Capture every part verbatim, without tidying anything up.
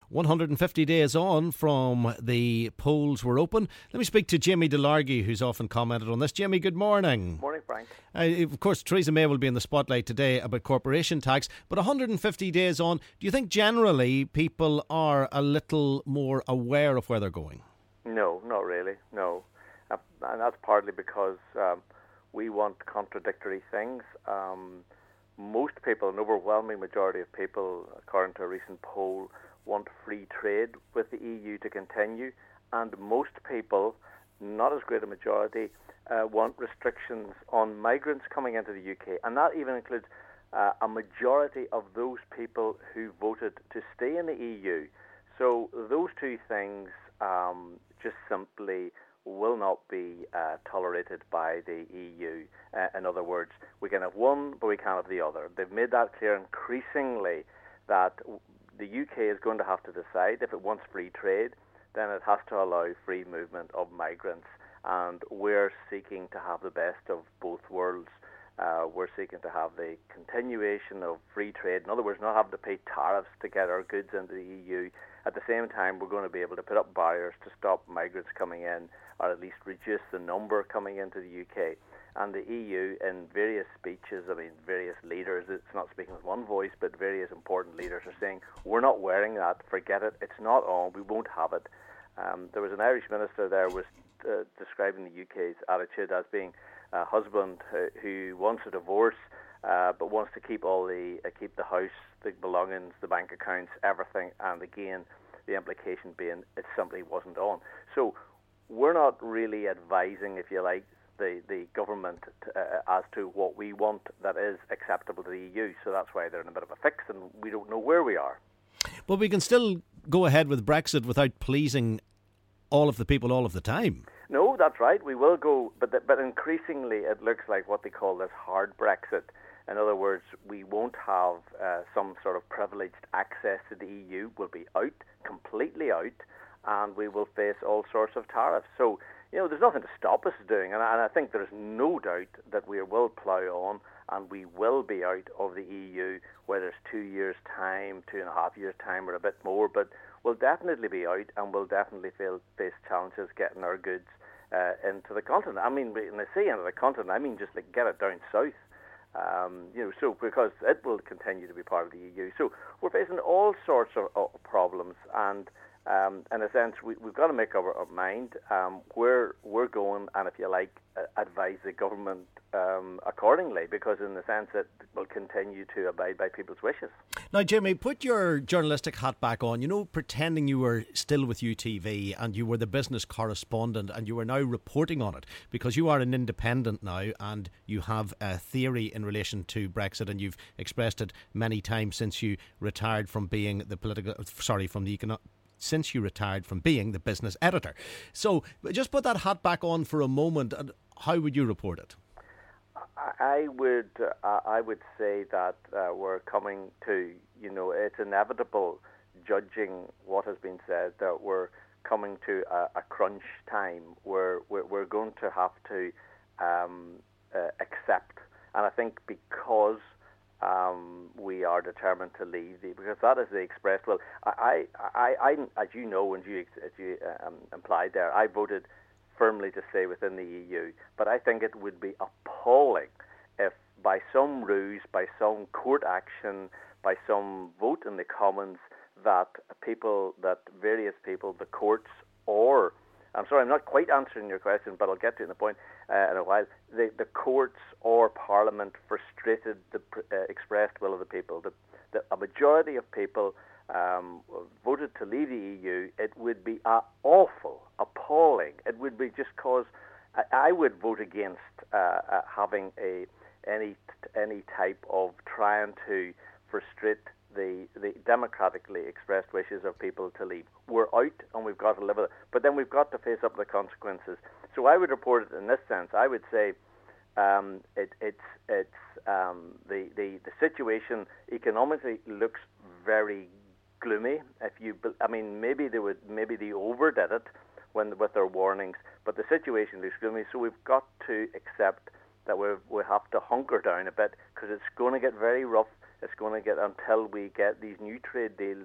one hundred fifty days on from the polls were open. Let me speak to Jamie DeLargy, who's often commented on this. Jamie, good morning. Morning, Frank. Uh, of course, Theresa May will be in the spotlight today about corporation tax, but one hundred fifty days on, do you think generally people are a little more aware of where they're going? No, not really, no. Uh, and that's partly because um, we want contradictory things. Um, most people, an overwhelming majority of people, according to a recent poll, want free trade with the E U to continue, and most people, not as great a majority, uh, want restrictions on migrants coming into the U K, and that even includes uh, a majority of those people who voted to stay in the E U. So those two things um, just simply will not be uh, tolerated by the E U. Uh, in other words, we can have one, but we can't have the other. They've made that clear increasingly that the U K is going to have to decide if it wants free trade, then it has to allow free movement of migrants. And we're seeking to have the best of both worlds. Uh, we're seeking to have the continuation of free trade. In other words, not having to pay tariffs to get our goods into the E U. At the same time, we're going to be able to put up barriers to stop migrants coming in, or at least reduce the number coming into the U K. And the E U, in various speeches, I mean, various leaders, it's not speaking with one voice, but various important leaders are saying, we're not wearing that, forget it, it's not on, we won't have it. Um, there was an Irish minister there was uh, describing the U K's attitude as being a husband who, who wants a divorce, uh, but wants to keep all the uh, keep the house, the belongings, the bank accounts, everything, and again, the implication being it simply wasn't on. So we're not really advising, if you like, the, the government t- uh, as to what we want that is acceptable to the E U. So that's why they're in a bit of a fix, and we don't know where we are. But we can still go ahead with Brexit without pleasing all of the people all of the time. No, that's right. We will go, but the, but increasingly it looks like what they call this hard Brexit. In other words, we won't have uh, some sort of privileged access to the E U. We'll be out, completely out, and we will face all sorts of tariffs. So, you know, there's nothing to stop us doing, and I, and I think there's no doubt that we will plough on, and we will be out of the E U, whether it's two years' time, two and a half years' time, or a bit more, but we'll definitely be out, and we'll definitely feel, face challenges getting our goods uh, into the continent. I mean, when I say into the continent, I mean just like get it down south. Um, you know, so because it will continue to be part of the E U. So we're facing all sorts of, of problems, and um, in a sense, we, we've got to make up our, our mind um, where we're going, and if you like, uh, advise the government um, accordingly, because in the sense it will continue to abide by people's wishes. Now, Jimmy, put your journalistic hat back on. You know, pretending you were still with U T V and you were the business correspondent and you are now reporting on it, because you are an independent now and you have a theory in relation to Brexit, and you've expressed it many times since you retired from being the political, sorry, from the economic. since you retired from being the business editor. So just put that hat back on for a moment, and how would you report it? I would uh, I would say that uh, we're coming to, you know, it's inevitable, judging what has been said, that we're coming to a, a crunch time where we're, we're going to have to um, uh, accept, and I think because Um, we are determined to leave, the, because that is the expressed will. I, I, I, as you know, and you, as you um, implied there, I voted firmly to stay within the E U. But I think it would be appalling if, by some ruse, by some court action, by some vote in the Commons, that people, that various people, the courts, or I'm sorry, I'm not quite answering your question, but I'll get to it in a point uh, in a while. The, the courts or Parliament frustrated the uh, expressed will of the people. The, the, a majority of people um, voted to leave the E U. It would be uh, awful, appalling. It would be just cause I, I would vote against uh, uh, having a any any type of trying to frustrate the, the democratically expressed wishes of people to leave. We're out and we've got to live with it. But then we've got to face up the consequences. So I would report it in this sense. I would say um, it, it's it's um, the, the, the situation economically looks very gloomy. If you, I mean, maybe they would, maybe they overdid it when with their warnings, but the situation looks gloomy. So we've got to accept that we we have to hunker down a bit, because it's going to get very rough. It's going to get until we get these new trade deals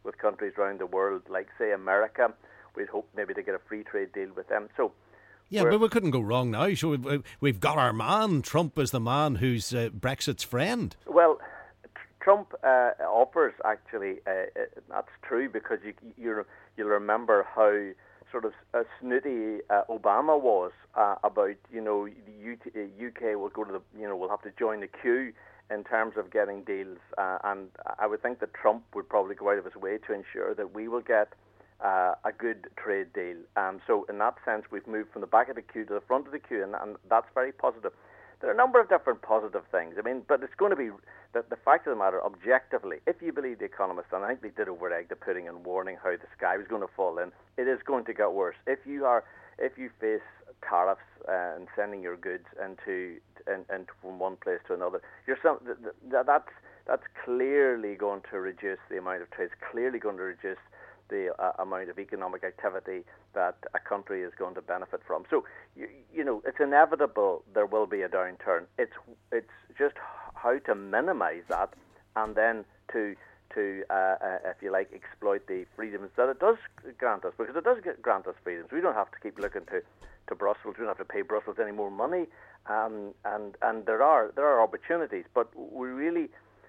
with countries around the world, like, say, America. We'd hope maybe to get a free trade deal with them. So, yeah, but we couldn't go wrong now. So we've, we've got our man. Trump is the man who's uh, Brexit's friend. Well, Trump uh, offers, actually, uh, uh, that's true, because you, you, you'll remember how sort of uh, snooty uh, Obama was uh, about, you know, the U K will go to the, you know, will have to join the queue in terms of getting deals. Uh, and I would think that Trump would probably go out of his way to ensure that we will get uh, a good trade deal. Um, so in that sense, we've moved from the back of the queue to the front of the queue, and, and that's very positive. There are a number of different positive things. I mean, but it's going to be, the, the fact of the matter, objectively, if you believe The Economist, and I think they did over-egg the pudding and warning how the sky was going to fall in, it is going to get worse. If you are, if you face tariffs uh, and sending your goods into, in, in, from one place to another, you're some, th- th- that's that's clearly going to reduce the amount of trade. It's clearly going to reduce the uh, amount of economic activity that a country is going to benefit from. So, you, you know, it's inevitable there will be a downturn. It's it's just how to minimise that, and then to to uh, uh, if you like, exploit the freedoms that it does grant us, because it does grant us freedoms. We don't have to keep looking to, to Brussels. We don't have to pay Brussels any more money, um, and and there are there are opportunities, but we really,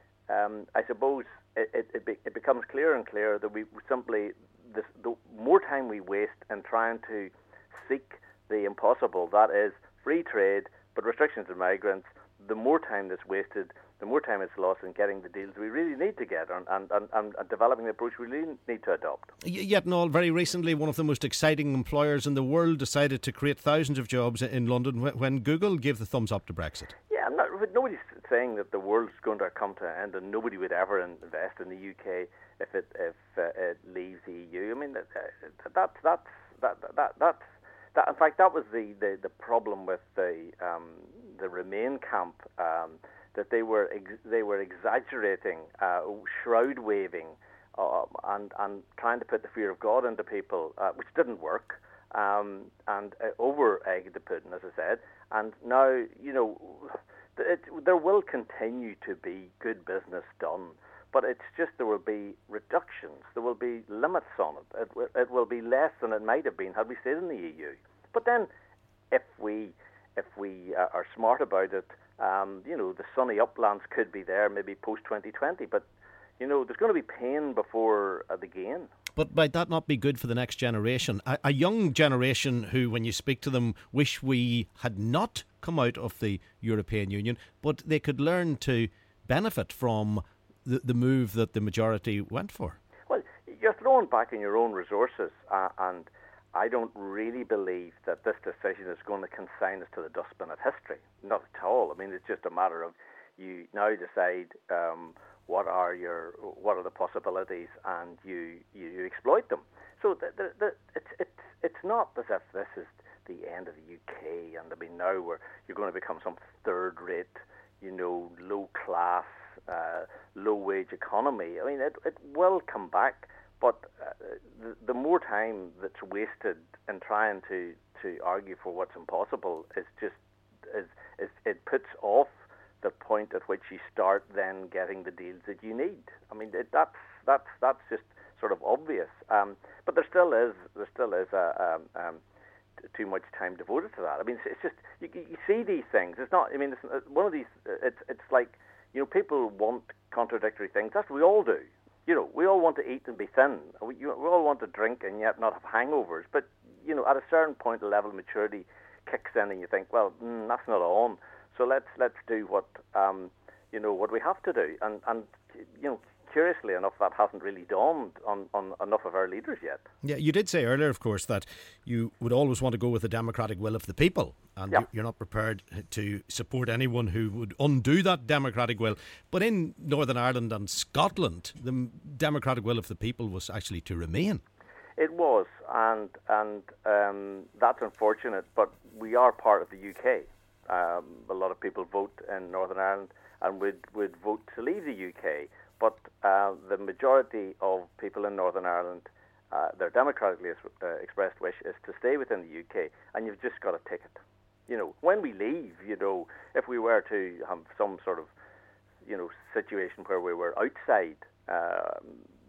um, I suppose. It, it, it, be, it becomes clearer and clearer that we simply, this, the more time we waste in trying to seek the impossible, that is free trade, but restrictions to migrants, the more time that's wasted, the more time it's lost in getting the deals we really need to get, and, and, and, and developing the approach we really need to adopt. Yet, Noel, very recently, one of the most exciting employers in the world decided to create thousands of jobs in London when Google gave the thumbs up to Brexit. Yeah, not, nobody's saying that the world's going to come to an end and nobody would ever invest in the U K if it if uh, it leaves the E U. I mean, that, that, that's that that that's that. In fact, that was the, the, the problem with the um, the Remain camp, um, that they were ex- they were exaggerating, uh, shroud waving, uh, and and trying to put the fear of God into people, uh, which didn't work, um, and uh, over-egged the pudding, as I said. And now, you know, it, there will continue to be good business done, but it's just there will be reductions, there will be limits on it. It, w- it will be less than it might have been had we stayed in the E U. But then, if we if we uh, are smart about it, um, you know, the sunny uplands could be there maybe post twenty twenty. But you know, there's going to be pain before uh, the gain. But might that not be good for the next generation? A, a young generation who, when you speak to them, wish we had not come out of the European Union, but they could learn to benefit from the, the move that the majority went for. Well, you're throwing back in your own resources, uh, and I don't really believe that this decision is going to consign us to the dustbin of history. Not at all. I mean, it's just a matter of you now decide um, what are your what are the possibilities, and you you, you exploit them. So the, the, the, it's it's it's not as if this is the end of the U K, and I mean now we're you're going to become some third-rate, you know, low-class, uh, low-wage economy. I mean, it it will come back, but uh, the, the more time that's wasted in trying to, to argue for what's impossible is just is, is it puts off the point at which you start then getting the deals that you need. I mean, it, that's that's that's just sort of obvious. Um, but there still is there still is a, um, um, t- too much time devoted to that. I mean, it's, it's just you, you see these things. It's not. I mean, it's one of these. It's it's like, you know, people want contradictory things. That's what we all do. You know, we all want to eat and be thin. We, you, we all want to drink and yet not have hangovers. But you know, at a certain point, the level of maturity kicks in, and you think, well, mm, that's not on. So let's let's do what um, you know what we have to do, and and you know, curiously enough, that hasn't really dawned on, on enough of our leaders yet. Yeah, you did say earlier, of course, that you would always want to go with the democratic will of the people, and yep. you're not prepared to support anyone who would undo that democratic will. But in Northern Ireland and Scotland, the democratic will of the people was actually to remain. It was, and and um, that's unfortunate. But we are part of the U K. Um, a lot of people vote in Northern Ireland and would, would vote to leave the U K, but uh, the majority of people in Northern Ireland, uh, their democratically uh, expressed wish is to stay within the U K, and you've just got a ticket. You know, when we leave, you know, if we were to have some sort of, you know, situation where we were outside, uh,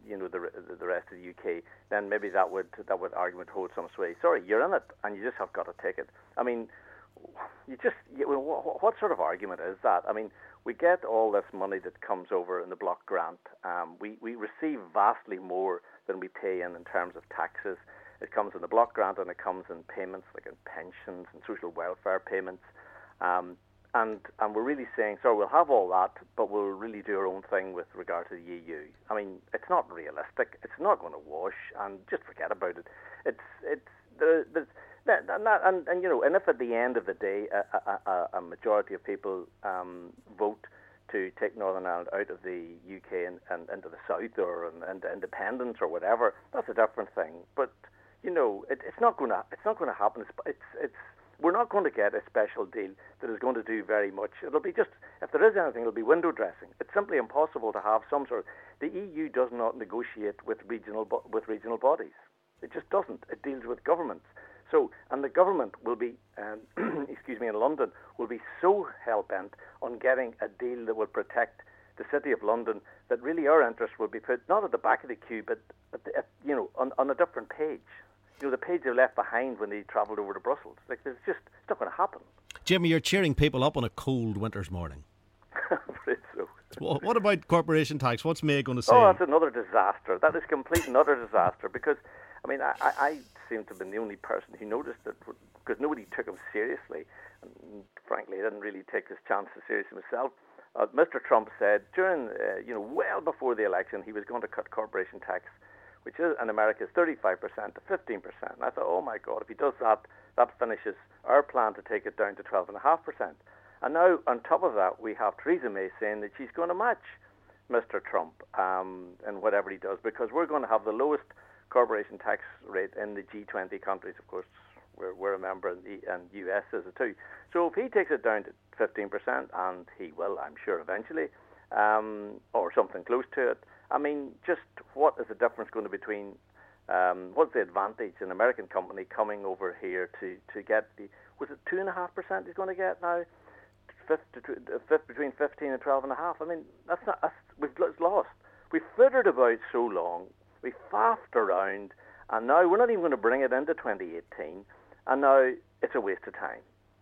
you know, the the rest of the U K, then maybe that would that would argument hold some sway. Sorry, you're in it, and you just have got to take it. I mean, you just you, what, what sort of argument is that? I mean, we get all this money that comes over in the block grant. Um, we we receive vastly more than we pay in in terms of taxes. It comes in the block grant, and it comes in payments like in pensions and social welfare payments. Um, And, and we're really saying, so we'll have all that, but we'll really do our own thing with regard to the E U. I mean, it's not realistic. It's not going to wash, and just forget about it. It's it's there, there's and, and, and you know, and if at the end of the day a, a, a majority of people um, vote to take Northern Ireland out of the U K and, and into the south or and, and independence or whatever, that's a different thing. But you know, it, it's not going to it's not going to happen. It's it's, it's We're not going to get a special deal that is going to do very much. It'll be just, if there is anything, it'll be window dressing. It's simply impossible to have some sort of, the E U does not negotiate with regional with regional bodies. It just doesn't. It deals with governments. So, and the government will be, um, excuse me, in London, will be so hell-bent on getting a deal that will protect the City of London that really our interests will be put not at the back of the queue, but at the, at, you know, on, on a different page. You know, the page they left behind when they travelled over to Brussels. Like, it's just, it's not going to happen. Jimmy, you're cheering people up on a cold winter's morning. I'm afraid so. Well, what about corporation tax? What's May going to say? Oh, that's another disaster. That is complete and utter disaster because, I mean, I, I seem to have been the only person who noticed it because nobody took him seriously. And frankly, I didn't really take his chances seriously myself. Uh, Mister Trump said during, uh, you know, well before the election, he was going to cut corporation tax, which is in America is thirty-five percent to fifteen percent. And I thought, oh my God, if he does that, that finishes our plan to take it down to twelve point five percent. And now, on top of that, we have Theresa May saying that she's going to match Mister Trump um, in whatever he does, because we're going to have the lowest corporation tax rate in the G twenty countries. Of course, we're, we're a member, and the and U S is it too. So if he takes it down to fifteen percent, and he will, I'm sure, eventually, um, or something close to it, I mean, just what is the difference going to be between, um, what's the advantage an American company coming over here to, to get the, was it two point five percent he's going to get now? Fifth, fifth, between fifteen and twelve point five. I mean, that's not, that's, we've lost. We've frittered about so long, we faffed around, and now we're not even going to bring it into twenty eighteen, and now it's a waste of time.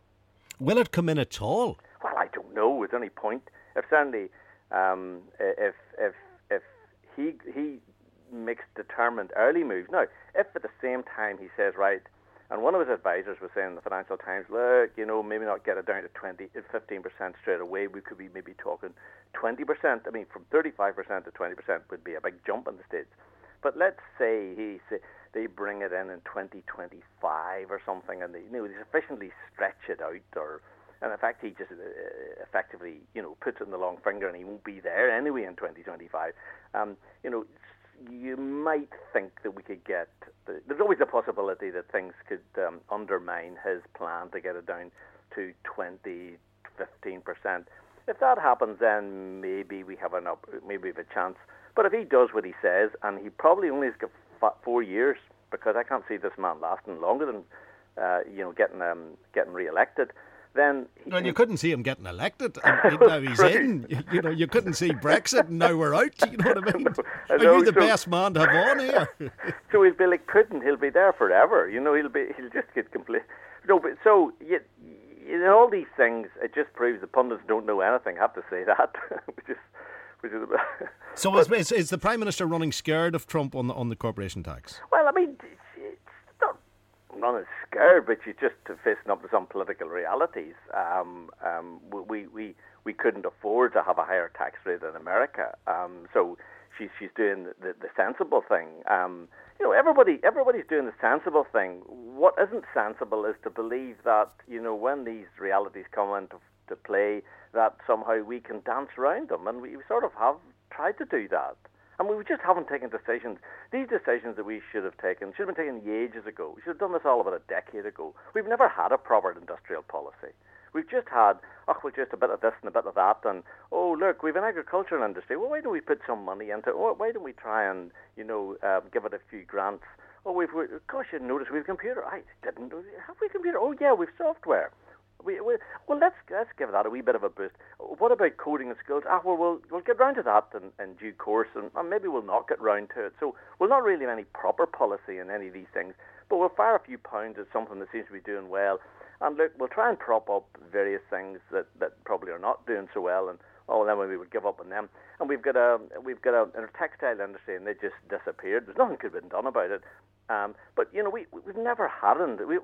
Will it come in at all? Well, I don't know. Is there any point? If certainly, um, if if if he he makes determined early moves now, if at the same time he says, right, and one of his advisors was saying in the Financial Times, look, you know, maybe not get it down to twenty, fifteen percent straight away. We could be maybe talking twenty percent. I mean, from thirty-five percent to twenty percent would be a big jump in the States. But let's say he say they bring it in in twenty twenty-five or something, and they, you know, they sufficiently stretch it out, or, and in fact, he just uh, effectively, you know, puts it in the long finger, and he won't be there anyway in twenty twenty-five. Um, you know, you might think that we could get. The, there's always a possibility that things could um, undermine his plan to get it down to twenty, fifteen percent. If that happens, then maybe we have an up, maybe we have a chance. But if he does what he says, and he probably only has got four years, because I can't see this man lasting longer than, uh, you know, getting um, getting re-elected, then... He, well, you couldn't see him getting elected, and now he's in. You, you know, you couldn't see Brexit, and now we're out. You know what I mean? No, I know, Are you the so, best man to have on here? So he'll be like Putin. He'll be there forever. You know, he'll be he'll just get complete. No, but so you, you know, all these things, it just proves the pundits don't know anything. I have to say that, which is. So is, is, is the Prime Minister running scared of Trump on the, on the corporation tax? Well, I mean, it's not running scared, but you're just facing up to some political realities. Um, um, we, we we couldn't afford to have a higher tax rate in America, um, so she's she's doing the, the, the sensible thing. Um, you know, everybody everybody's doing the sensible thing. What isn't sensible is to believe that, you know, when these realities come into to play, that somehow we can dance around them, and we sort of have tried to do that. And we just haven't taken decisions. These decisions that we should have taken should have been taken ages ago. We should have done this all about a decade ago. We've never had a proper industrial policy. We've just had, oh, well, just a bit of this and a bit of that, and, oh, look, we've an agricultural industry. Well, why don't we put some money into it? Why don't we try and, you know, um, give it a few grants? Oh, we've, we, gosh, you notice we've a computer. I didn't. Have we a computer? Oh, yeah, we've software. We, we, well, let's let's give that a wee bit of a boost. What about coding and skills? Ah, well, we'll we'll get round to that in, in due course, and, and maybe we'll not get round to it. So we'll not really have any proper policy in any of these things, but we'll fire a few pounds at something that seems to be doing well. And look, we'll try and prop up various things that, that probably are not doing so well, and oh, then we would give up on them. And we've got a we've got a, a textile industry, and they just disappeared. There's nothing could have been done about it. Um, but you know, we we've never had it. We